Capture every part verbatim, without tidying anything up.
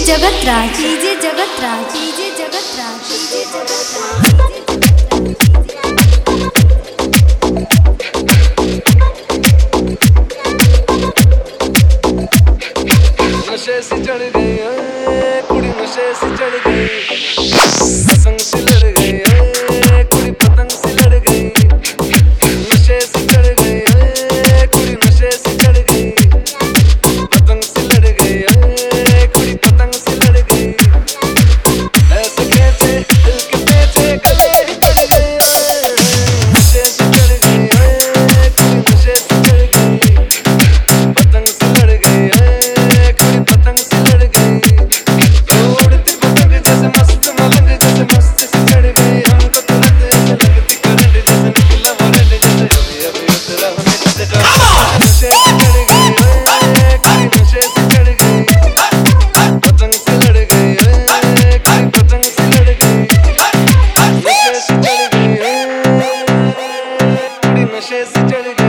जगत राज डीजे जगत राज डीजे जगत राज डीजे जगत राज। नशे से चढ़ गई कुड़ी, नशे से चढ़ गई, पतंग से लड़ गई कुड़ी, पतंग से लड़ गई। नशे से चढ़ गई कुड़ी, नशे से चढ़ गई, पतंग से लड़ गई कुड़ी, पतंग से लड़ गई। ऐसे कैसे दिल के पेचे गले ही पड़ गए। नशे से चढ़ गई कुड़ी, नशे से चढ़ गई, पतंग से लड़ गई कुड़ी, पतंग से लड़ गई। उड़ती पतंग जैसे मस्त मलंग, जैसे मस्त से चढ़ गई। हमको तुरंत ऐसे लगती करंट, जैसे निकला वारंट, जैसे अभी अभी उतरा होने जैसे डर। नशे से चढ़ गई कुड़ी, नशे से चढ़ गई, पतंग से लड़ गई कुड़ी, पतंग से लड़ गई। नशे से चढ़ गई कुड़ी, नशे से चढ़ गई।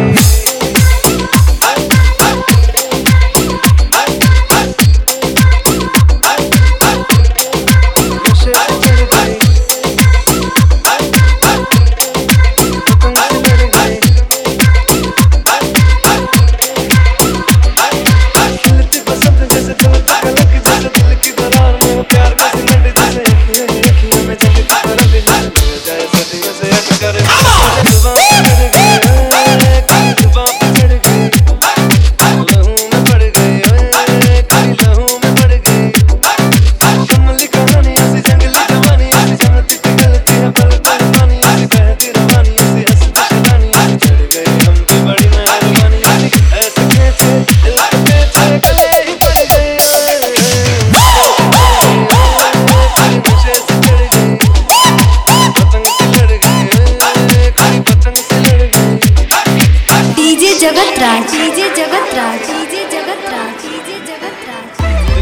जगत राज डीजे जगत राज डीजे जगत राज डीजे जगत राज।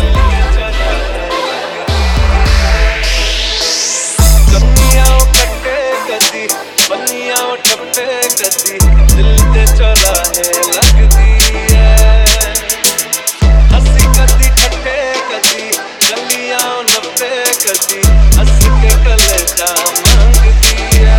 कन्नियाओ कट्टे कदी, बनियाओ टप्पे कदी, दिल ते चौराहे लगदी है। हंसी कदी ठट्टे कदी, गलियाओ नब्बे कदी, हंस के कलेजा मांगदी है।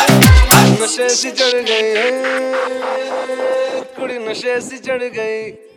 नशे से चढ़ गई कुड़ी, नशे से चढ़ गई।